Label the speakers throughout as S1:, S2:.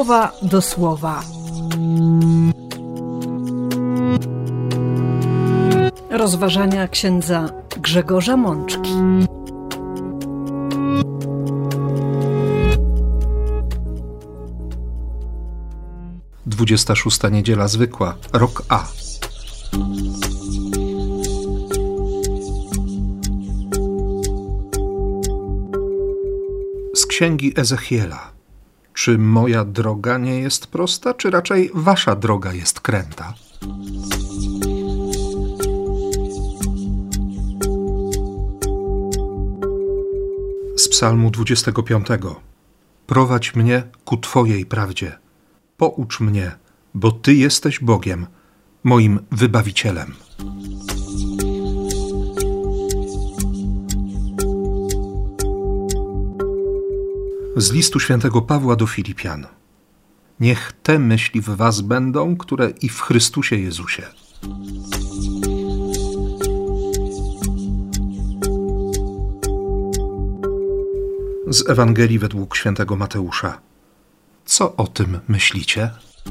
S1: Słowa do słowa. Rozważania księdza Grzegorza Mączki.
S2: Dwudziesta szósta niedziela zwykła, rok A. Z księgi Ezechiela. Czy moja droga nie jest prosta, czy raczej wasza droga jest kręta? Z psalmu 25. Prowadź mnie ku Twojej prawdzie. Poucz mnie, bo Ty jesteś Bogiem, moim wybawicielem. Z listu świętego Pawła do Filipian. Niech te myśli w was będą, które i w Chrystusie Jezusie. Z Ewangelii według świętego Mateusza. Co o tym myślicie?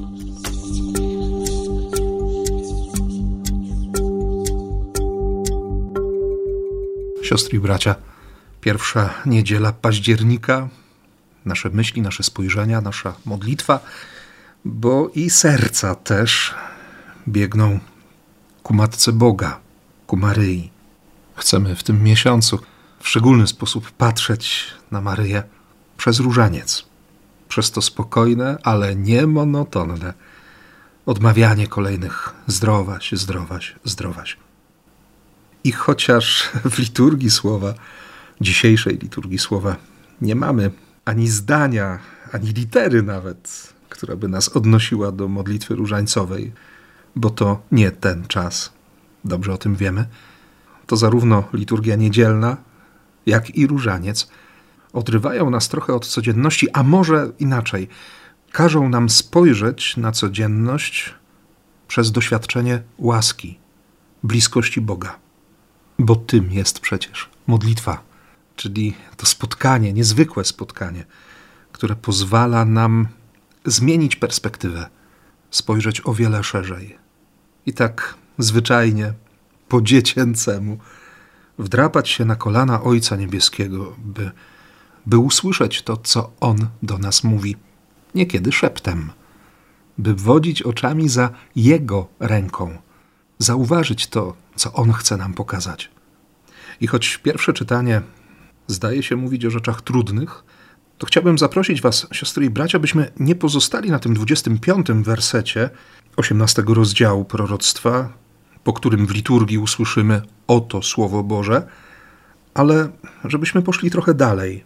S2: Siostry i bracia, pierwsza niedziela października, nasze myśli, nasze spojrzenia, nasza modlitwa, bo i serca też biegną ku Matce Boga, ku Maryi. Chcemy w tym miesiącu w szczególny sposób patrzeć na Maryję przez różaniec, przez to spokojne, ale nie monotonne odmawianie kolejnych zdrowaś, zdrowaś, zdrowaś. I chociaż w liturgii słowa, dzisiejszej liturgii słowa, nie mamy ani zdania, ani litery nawet, która by nas odnosiła do modlitwy różańcowej, bo to nie ten czas, dobrze o tym wiemy, to zarówno liturgia niedzielna, jak i różaniec odrywają nas trochę od codzienności, a może inaczej, każą nam spojrzeć na codzienność przez doświadczenie łaski, bliskości Boga. Bo tym jest przecież modlitwa, czyli to spotkanie, niezwykłe spotkanie, które pozwala nam zmienić perspektywę, spojrzeć o wiele szerzej. I tak zwyczajnie, po dziecięcemu, wdrapać się na kolana Ojca Niebieskiego, by usłyszeć to, co On do nas mówi, niekiedy szeptem, by wodzić oczami za Jego ręką, zauważyć to, co On chce nam pokazać. I choć pierwsze czytanie zdaje się mówić o rzeczach trudnych, to chciałbym zaprosić was, siostry i bracia, byśmy nie pozostali na tym 25. wersecie 18 rozdziału proroctwa, po którym w liturgii usłyszymy oto Słowo Boże, ale żebyśmy poszli trochę dalej.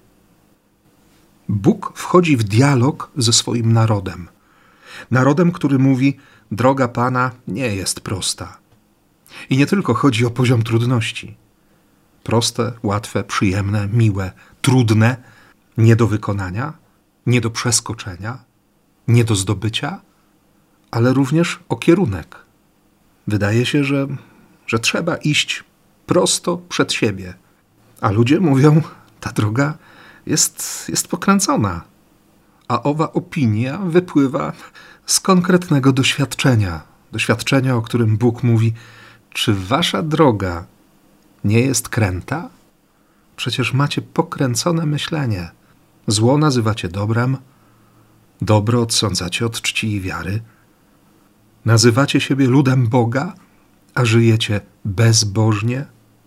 S2: Bóg wchodzi w dialog ze swoim narodem. Narodem, który mówi, droga Pana nie jest prosta. I nie tylko chodzi o poziom trudności. Proste, łatwe, przyjemne, miłe, trudne, nie do wykonania, nie do przeskoczenia, nie do zdobycia, ale również o kierunek. Wydaje się, że trzeba iść prosto przed siebie. A ludzie mówią, ta droga jest pokręcona. A owa opinia wypływa z konkretnego doświadczenia. Doświadczenia, o którym Bóg mówi, czy wasza droga nie jest kręta? Przecież macie pokręcone myślenie. Zło nazywacie dobrem, dobro odsądzacie od czci i wiary. Nazywacie siebie ludem Boga, a żyjecie bezbożnie.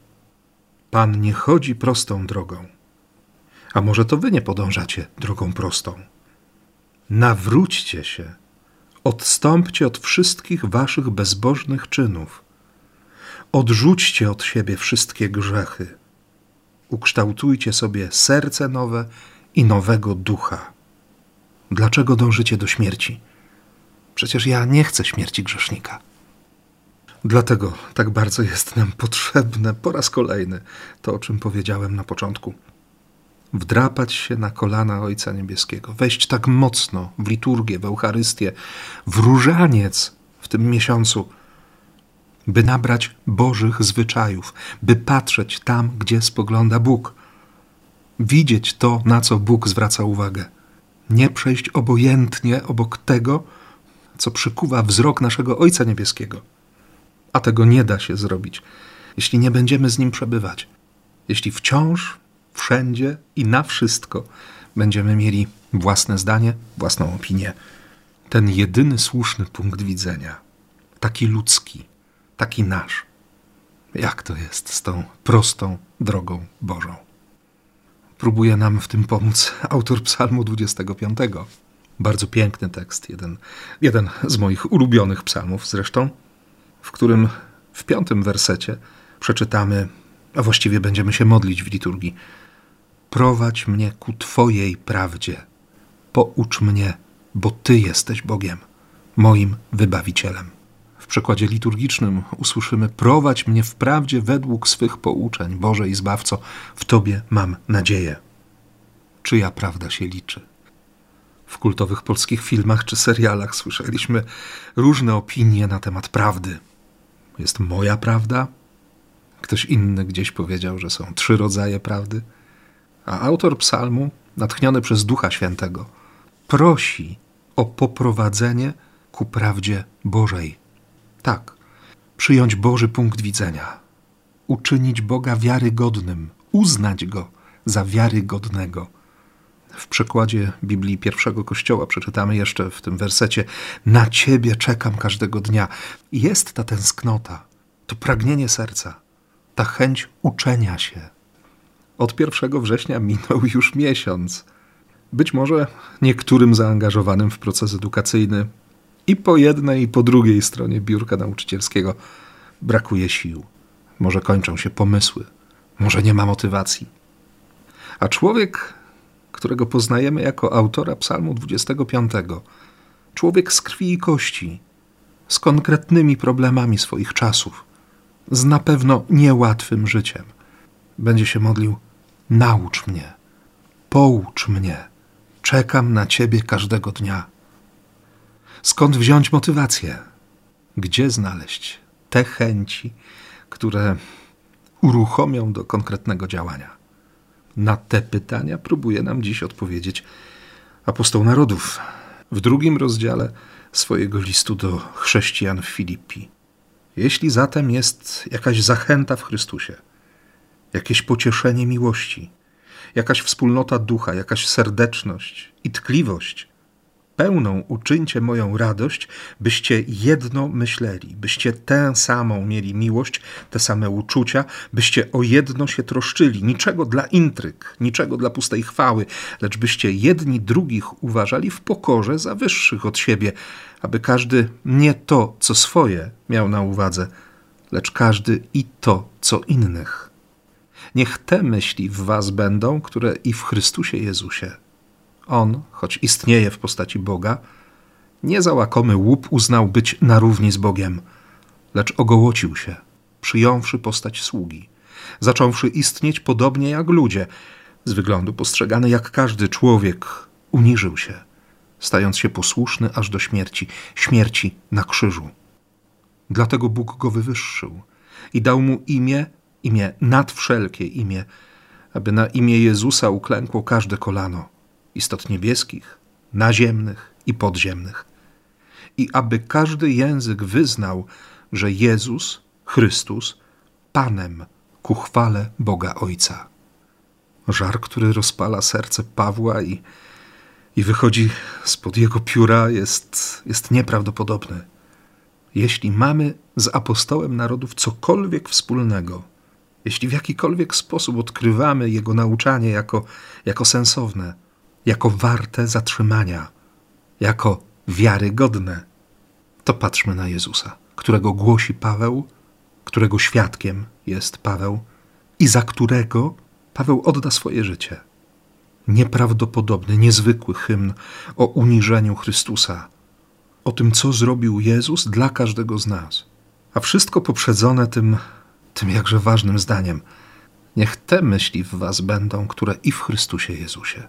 S2: Pan nie chodzi prostą drogą. A może to wy nie podążacie drogą prostą? Nawróćcie się, odstąpcie od wszystkich waszych bezbożnych czynów. Odrzućcie od siebie wszystkie grzechy. Ukształtujcie sobie serce nowe i nowego ducha. Dlaczego dążycie do śmierci? Przecież ja nie chcę śmierci grzesznika. Dlatego tak bardzo jest nam potrzebne po raz kolejny to, o czym powiedziałem na początku. Wdrapać się na kolana Ojca Niebieskiego, wejść tak mocno w liturgię, w Eucharystię, w różaniec w tym miesiącu, by nabrać Bożych zwyczajów, by patrzeć tam, gdzie spogląda Bóg. Widzieć to, na co Bóg zwraca uwagę. Nie przejść obojętnie obok tego, co przykuwa wzrok naszego Ojca Niebieskiego. A tego nie da się zrobić, jeśli nie będziemy z Nim przebywać. Jeśli wciąż, wszędzie i na wszystko będziemy mieli własne zdanie, własną opinię. Ten jedyny słuszny punkt widzenia, taki ludzki, taki nasz. Jak to jest z tą prostą drogą Bożą? Próbuje nam w tym pomóc autor Psalmu 25. Bardzo piękny tekst, jeden z moich ulubionych psalmów zresztą, w którym w 5. wersecie przeczytamy, a właściwie będziemy się modlić w liturgii. Prowadź mnie ku Twojej prawdzie. Poucz mnie, bo Ty jesteś Bogiem, moim Wybawicielem. W przekładzie liturgicznym usłyszymy: prowadź mnie w prawdzie według swych pouczeń, Boże i Zbawco, w Tobie mam nadzieję. Czyja prawda się liczy? W kultowych polskich filmach czy serialach słyszeliśmy różne opinie na temat prawdy. Jest moja prawda? Ktoś inny gdzieś powiedział, że są 3 rodzaje prawdy. A autor psalmu, natchniony przez Ducha Świętego, prosi o poprowadzenie ku prawdzie Bożej. Tak, przyjąć Boży punkt widzenia, uczynić Boga wiarygodnym, uznać Go za wiarygodnego. W przekładzie Biblii pierwszego Kościoła przeczytamy jeszcze w tym wersecie: na Ciebie czekam każdego dnia. Jest ta tęsknota, to pragnienie serca, ta chęć uczenia się. Od 1 września minął już miesiąc. Być może niektórym zaangażowanym w proces edukacyjny i po jednej, i po drugiej stronie biurka nauczycielskiego brakuje sił. Może kończą się pomysły, może nie ma motywacji. A człowiek, którego poznajemy jako autora Psalmu 25, człowiek z krwi i kości, z konkretnymi problemami swoich czasów, z na pewno niełatwym życiem, będzie się modlił: naucz mnie, poucz mnie, czekam na Ciebie każdego dnia. Skąd wziąć motywację? Gdzie znaleźć te chęci, które uruchomią do konkretnego działania? Na te pytania próbuje nam dziś odpowiedzieć apostoł narodów w 2 rozdziale swojego listu do chrześcijan w Filipi. Jeśli zatem jest jakaś zachęta w Chrystusie, jakieś pocieszenie miłości, jakaś wspólnota ducha, jakaś serdeczność i tkliwość, pełną uczyńcie moją radość, byście jedno myśleli, byście tę samą mieli miłość, te same uczucia, byście o jedno się troszczyli, niczego dla intryg, niczego dla pustej chwały, lecz byście jedni drugich uważali w pokorze za wyższych od siebie, aby każdy nie to, co swoje, miał na uwadze, lecz każdy i to, co innych. Niech te myśli w was będą, które i w Chrystusie Jezusie. On, choć istnieje w postaci Boga, nie za łakomy łup uznał być na równi z Bogiem, lecz ogołocił się, przyjąwszy postać sługi, zacząwszy istnieć podobnie jak ludzie, z wyglądu postrzegany jak każdy człowiek, uniżył się, stając się posłuszny aż do śmierci, śmierci na krzyżu. Dlatego Bóg go wywyższył i dał mu imię nad wszelkie imię, aby na imię Jezusa uklękło każde kolano, istot niebieskich, naziemnych i podziemnych, i aby każdy język wyznał, że Jezus, Chrystus, Panem ku chwale Boga Ojca. Żar, który rozpala serce Pawła i wychodzi spod jego pióra, jest nieprawdopodobny. Jeśli mamy z apostołem narodów cokolwiek wspólnego, jeśli w jakikolwiek sposób odkrywamy jego nauczanie jako sensowne, jako warte zatrzymania, jako wiarygodne, to patrzmy na Jezusa, którego głosi Paweł, którego świadkiem jest Paweł i za którego Paweł odda swoje życie. Nieprawdopodobny, niezwykły hymn o uniżeniu Chrystusa, o tym, co zrobił Jezus dla każdego z nas. A wszystko poprzedzone tym jakże ważnym zdaniem: niech te myśli w was będą, które i w Chrystusie Jezusie.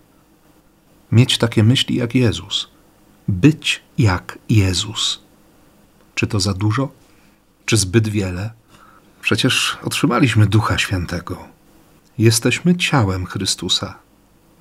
S2: Mieć takie myśli jak Jezus. Być jak Jezus. Czy to za dużo? Czy zbyt wiele? Przecież otrzymaliśmy Ducha Świętego. Jesteśmy ciałem Chrystusa.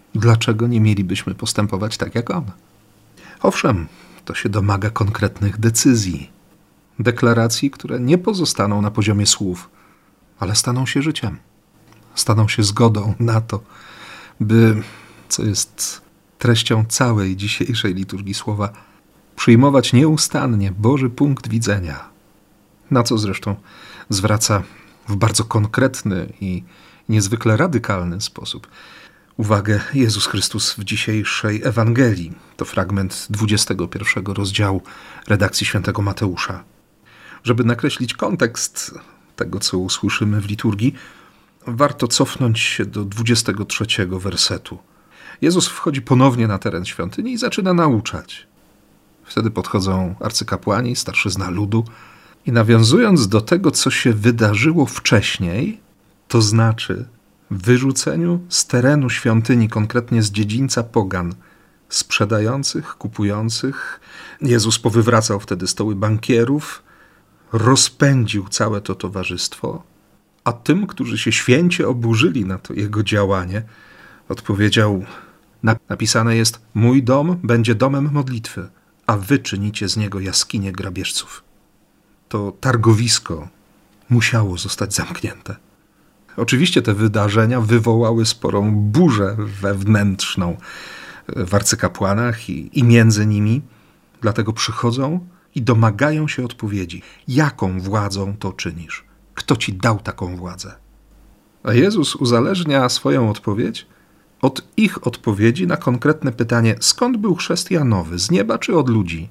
S2: Dlaczego nie mielibyśmy postępować tak jak On? Owszem, to się domaga konkretnych decyzji, deklaracji, które nie pozostaną na poziomie słów, ale staną się życiem. Staną się zgodą na to, by, co jest treścią całej dzisiejszej liturgii słowa, przyjmować nieustannie Boży punkt widzenia, na co zresztą zwraca w bardzo konkretny i niezwykle radykalny sposób uwagę Jezus Chrystus w dzisiejszej Ewangelii. To fragment 21 rozdziału redakcji świętego Mateusza. Żeby nakreślić kontekst tego, co usłyszymy w liturgii, warto cofnąć się do 23 wersetu. Jezus wchodzi ponownie na teren świątyni i zaczyna nauczać. Wtedy podchodzą arcykapłani, starszyzna ludu i nawiązując do tego, co się wydarzyło wcześniej, to znaczy wyrzuceniu z terenu świątyni, konkretnie z dziedzińca pogan, sprzedających, kupujących. Jezus powywracał wtedy stoły bankierów, rozpędził całe to towarzystwo, a tym, którzy się święcie oburzyli na to jego działanie, odpowiedział: napisane jest: mój dom będzie domem modlitwy, a wy czynicie z niego jaskinię grabieżców. To targowisko musiało zostać zamknięte. Oczywiście te wydarzenia wywołały sporą burzę wewnętrzną w arcykapłanach i między nimi, dlatego przychodzą i domagają się odpowiedzi. Jaką władzą to czynisz? Kto ci dał taką władzę? A Jezus uzależnia swoją odpowiedź od ich odpowiedzi na konkretne pytanie, skąd był chrzest Janowy, z nieba czy od ludzi?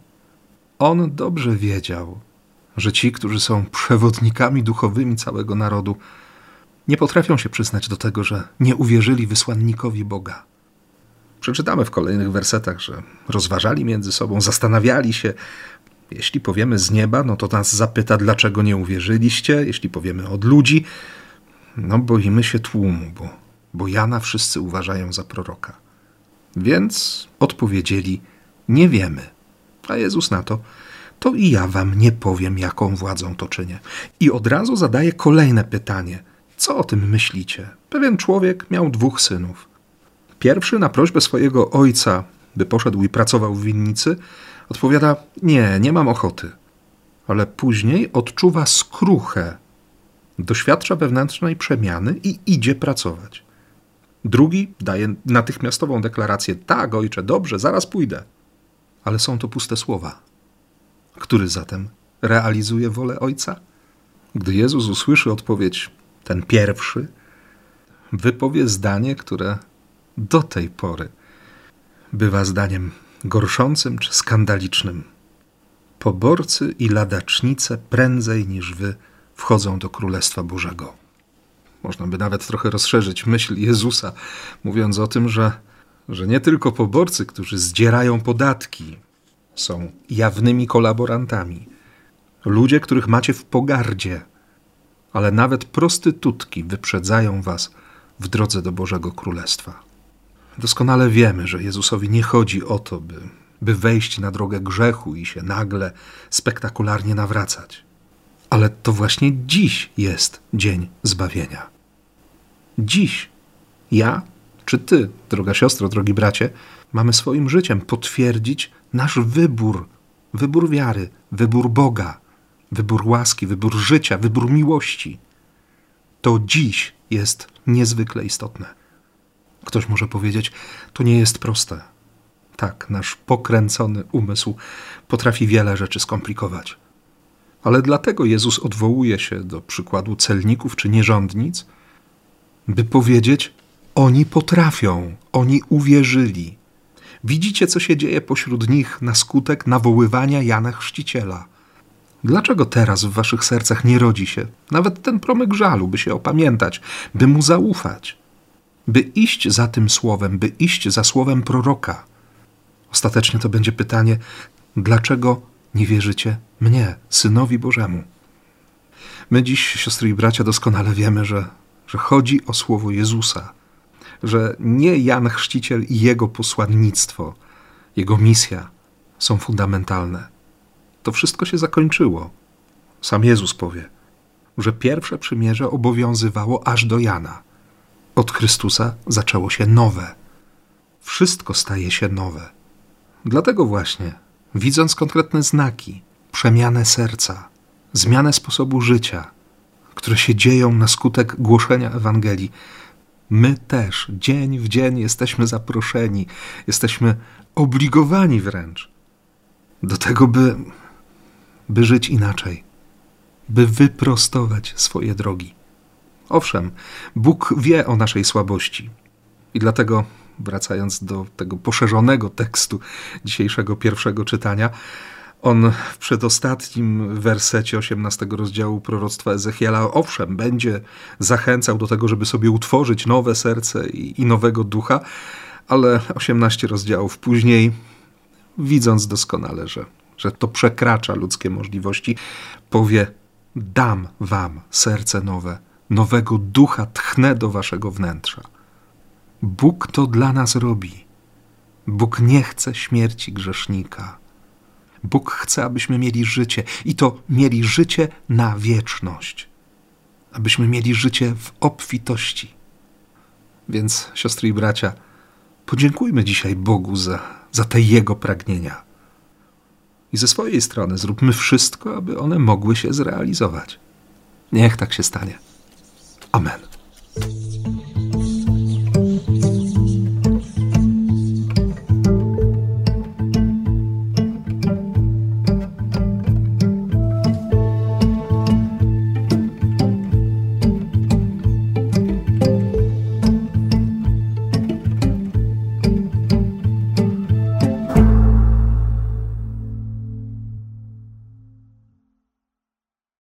S2: On dobrze wiedział, że ci, którzy są przewodnikami duchowymi całego narodu, nie potrafią się przyznać do tego, że nie uwierzyli wysłannikowi Boga. Przeczytamy w kolejnych wersetach, że rozważali między sobą, zastanawiali się. Jeśli powiemy z nieba, no to nas zapyta, dlaczego nie uwierzyliście. Jeśli powiemy od ludzi, no boimy się tłumu, bo Jana wszyscy uważają za proroka. Więc odpowiedzieli, nie wiemy. A Jezus na to i ja wam nie powiem, jaką władzą to czynię. I od razu zadaje kolejne pytanie. Co o tym myślicie? Pewien człowiek miał 2 synów. Pierwszy na prośbę swojego ojca, by poszedł i pracował w winnicy, odpowiada, nie mam ochoty. Ale później odczuwa skruchę, doświadcza wewnętrznej przemiany i idzie pracować. Drugi daje natychmiastową deklarację, tak ojcze, dobrze, zaraz pójdę. Ale są to puste słowa. Który zatem realizuje wolę ojca? Gdy Jezus usłyszy odpowiedź, ten pierwszy wypowie zdanie, które do tej pory bywa zdaniem gorszącym czy skandalicznym. Poborcy i ladacznice prędzej niż wy wchodzą do Królestwa Bożego. Można by nawet trochę rozszerzyć myśl Jezusa, mówiąc o tym, że nie tylko poborcy, którzy zdzierają podatki, są jawnymi kolaborantami. Ludzie, których macie w pogardzie, ale nawet prostytutki wyprzedzają was w drodze do Bożego Królestwa. Doskonale wiemy, że Jezusowi nie chodzi o to, by wejść na drogę grzechu i się nagle, spektakularnie nawracać. Ale to właśnie dziś jest dzień zbawienia. Dziś ja czy ty, droga siostro, drogi bracie, mamy swoim życiem potwierdzić nasz wybór wiary, wybór Boga, wybór łaski, wybór życia, wybór miłości. To dziś jest niezwykle istotne. Ktoś może powiedzieć, to nie jest proste. Tak, nasz pokręcony umysł potrafi wiele rzeczy skomplikować. Ale dlatego Jezus odwołuje się do przykładu celników czy nierządnic, by powiedzieć, oni potrafią, oni uwierzyli. Widzicie, co się dzieje pośród nich na skutek nawoływania Jana Chrzciciela. Dlaczego teraz w waszych sercach nie rodzi się nawet ten promyk żalu, by się opamiętać, by mu zaufać, by iść za tym słowem, by iść za słowem proroka? Ostatecznie to będzie pytanie, dlaczego nie wierzycie mnie, Synowi Bożemu? My dziś, siostry i bracia, doskonale wiemy, że chodzi o słowo Jezusa, że nie Jan Chrzciciel i jego posłannictwo, jego misja są fundamentalne. To wszystko się zakończyło. Sam Jezus powie, że pierwsze przymierze obowiązywało aż do Jana. Od Chrystusa zaczęło się nowe. wszystko staje się nowe. Dlatego właśnie, widząc konkretne znaki, przemianę serca, zmianę sposobu życia, które się dzieją na skutek głoszenia Ewangelii, my też dzień w dzień jesteśmy zaproszeni, jesteśmy obligowani wręcz do tego, by żyć inaczej, by wyprostować swoje drogi. Owszem, Bóg wie o naszej słabości i dlatego, wracając do tego poszerzonego tekstu dzisiejszego pierwszego czytania, on w przedostatnim wersecie 18 rozdziału proroctwa Ezechiela, owszem, będzie zachęcał do tego, żeby sobie utworzyć nowe serce i nowego ducha, ale 18 rozdziałów później, widząc doskonale, że to przekracza ludzkie możliwości, powie: dam wam serce nowe, nowego ducha tchnę do waszego wnętrza. Bóg to dla nas robi. Bóg nie chce śmierci grzesznika. Bóg chce, abyśmy mieli życie i to mieli życie na wieczność. Abyśmy mieli życie w obfitości. Więc, siostry i bracia, podziękujmy dzisiaj Bogu za te Jego pragnienia. I ze swojej strony zróbmy wszystko, aby one mogły się zrealizować. Niech tak się stanie. Amen.